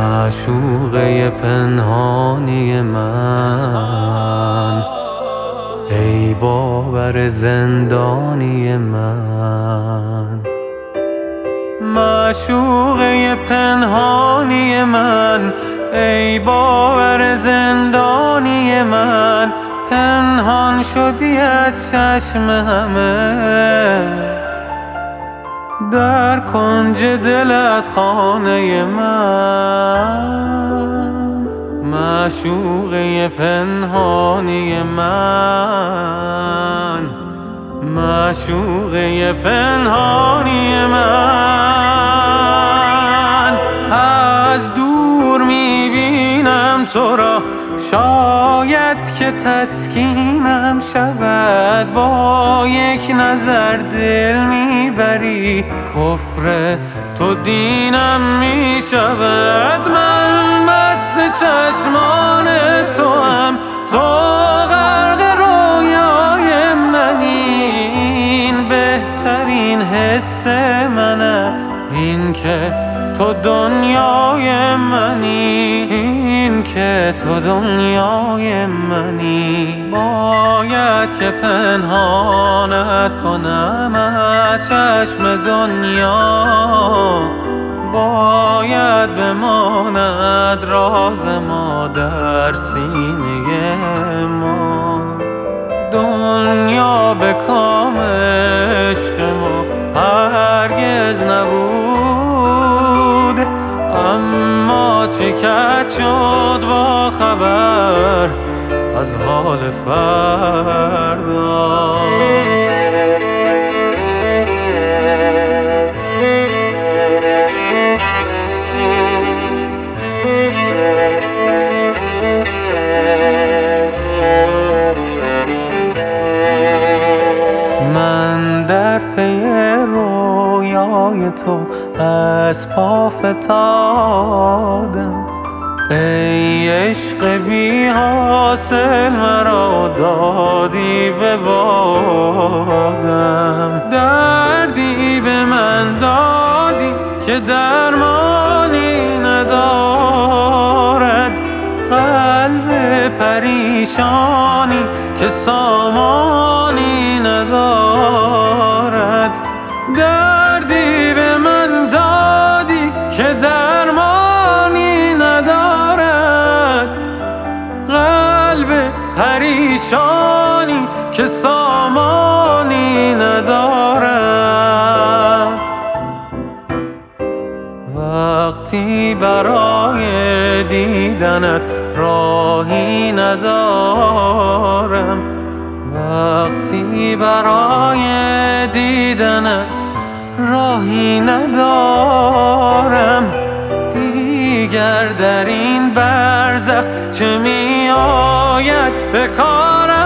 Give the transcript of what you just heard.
معشوقه پنهانی من، ای باور زندانی من. معشوقه پنهانی من، ای باور زندانی من. پنهان شدی از چشم همه، در کنج دلت خانه من. معشوقه پنهانی من، معشوقه پنهانی من. از دور میبینم تو را، شاید که تسکینم شود. با یک نظر دل میبری، کفر تو دینم میشود. من مست چشمان تو هم، تو غرق رویای منی. این بهترین حس من است، این که تو دنیای منی، این که تو دنیای منی. باید که پنهانت کنم از چشم دنیا، باید بماند راز ما در سینه ما. دنیا به کام عشق ما هرگز نبود، اما چه کس شد با خبر از حال فردا. من در پی رویای تو از پا فتادم، ای عشق بی حاصل مرا دادی به بادم. دردی به من دادی که درمانی ندارد، قلب پریشانی که سامانی ندارد. دردی به من دادی که درمانی ندارد، قلب پریشانی که سامانی ندارد. وقتی برای دیدنت راهی ندارم، وقتی برای دیدنت راهی ندارم، دیگر در این برزخ چه می آید به کارم.